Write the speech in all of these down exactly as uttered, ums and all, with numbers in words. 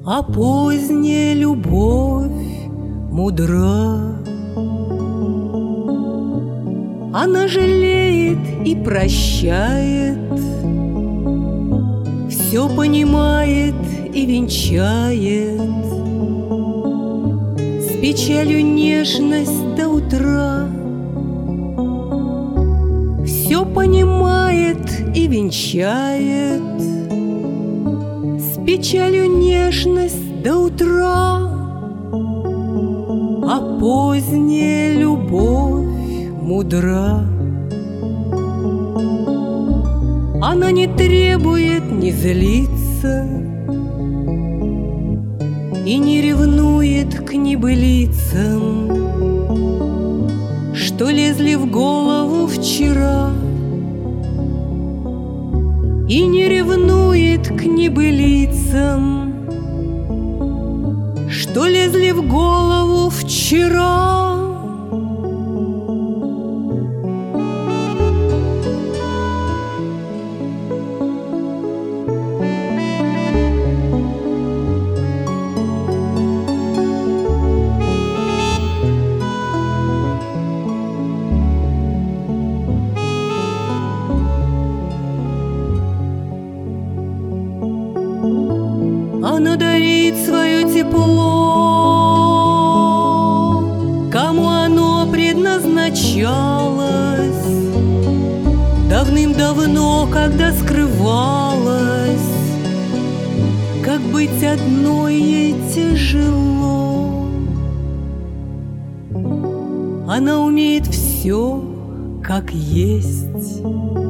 А поздняя любовь мудра. Она жалеет и прощает, все понимает и венчает, с печалью нежность до утра. Все понимает и венчает, с печалью нежность до утра. А поздняя любовь мудра. Она не требует, не злится и не ревнует к небылицам, что лезли в голову вчера, и не ревнует к небылицам, что лезли в голову вчера. Она дарит свое тепло, кому оно предназначалось давным-давно, когда скрывалось, как быть одной ей тяжело. Она умеет все, как есть,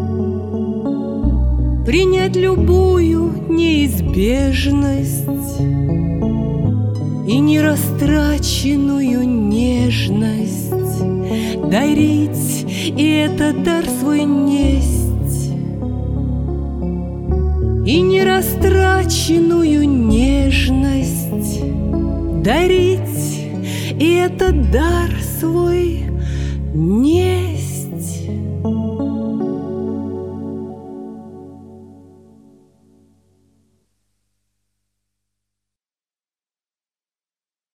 принять любую неизбежность и нерастраченную нежность дарить, и это дар свой несть, и нерастраченную нежность дарить, и это дар свой несть.